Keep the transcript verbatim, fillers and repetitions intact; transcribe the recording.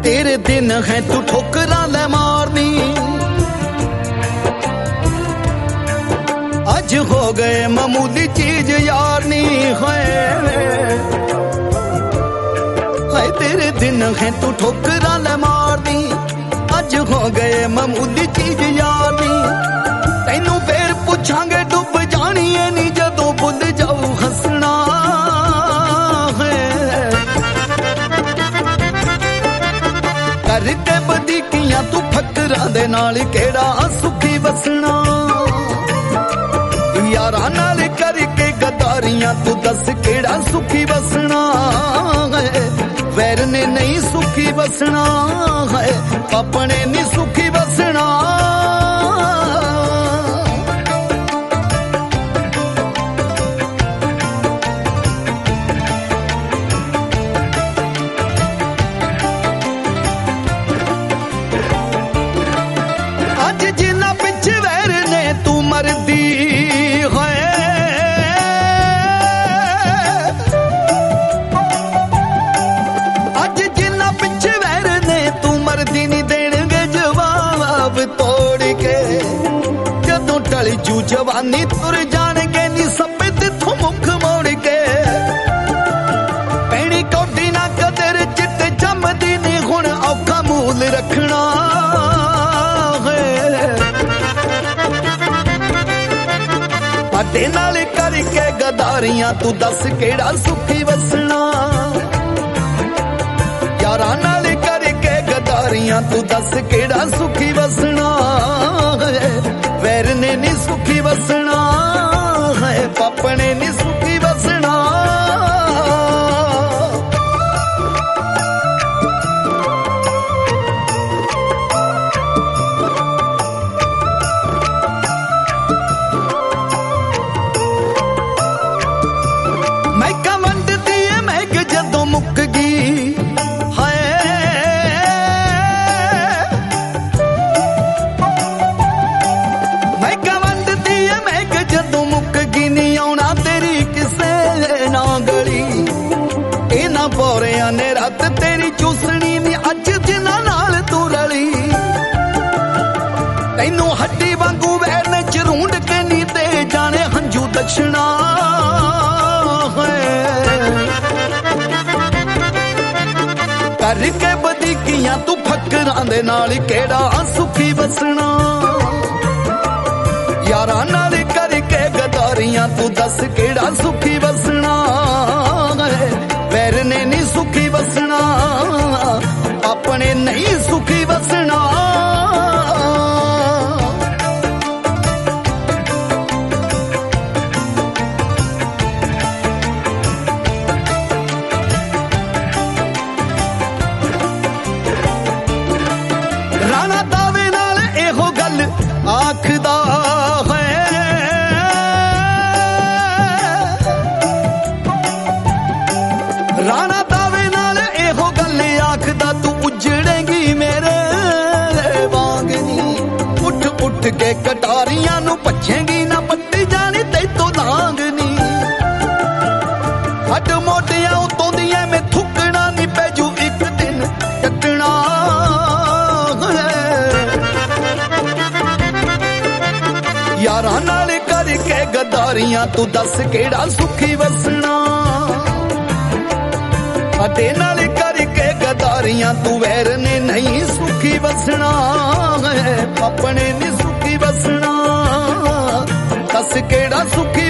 तेरे दिन है तू ठोकरा ले मारनी, अज हो गए मामूली चीज यारनी है। हाय तेरे दिन है तू ठोकरा ले मारनी, अज हो गए मामूली चीज यारनी। तैनू फिर पुछांगे डुब जानी है नी जदों भुल जाऊ हसना है। करके बदीकियां तू फकरां दे नाल केड़ा सुखी वसना, यारां नाल करके गदारियां तू दस केड़ा सुखी वसना है। वैर ने नहीं सुखी वसना है, अपने नहीं सुखी वसना। अज जिन्ना पिछे वैर ने तू मरदी जू जवानी तुर जाणगे नी सभे तिथों मुख मोड़ के। पैणी कौडी ना कदर चिट्टे जमदी नी हुण औखा मूल रखना है। अड्डे नाल करके गदारियां तू दस केड़ा सुखी वसना, यारां नाल करके गदारियां तू दस केड़ा सुखी वसना है। वैर ने नी सुखी वसना है, पापने नी सुखी वसना। मैं क्या वंडदी है मैं कि जदों मुक गई हाय। मैं क्या वंडदी है मैं कि जदों मुक गई नहीं आउणा तेरी किसे ना गली। इन्हां पौरियां ने रात तेरी चूसनी नी अज जिन्हां नाल तू रली। तैनू हड्डी वांगू वैर ने चरूंड के नी दे जाने हंजू दक्षिणा करके बदीकियां तू फकरां दे नाल केड़ा सुखी वसना, यारां नाल करके गदारियां तू दस केड़ा सुखी वसना है। वैर ने नहीं सुखी वसना, अपने नहीं सुखी वसना। राणा दावे नाल एहो गल आखदा है, राणा दावे नाल एहो गल आखदा तू उजड़ेगी मेरे वांगनी। उठ उठ के कटारियां नू पछेगी ना पट्टी जानी तैतों लांगनी। हट मोटियां उतों दियां मैं थुकना नी पैजू एक दिन टकना। यारां नाल करके गदारियां तू दस केड़ा सुखी वसना। अड्डे नाल करके गदारियां तू वैर ने नहीं सुखी वसना है, अपने नहीं सुखी वसना। दस केड़ा सुखी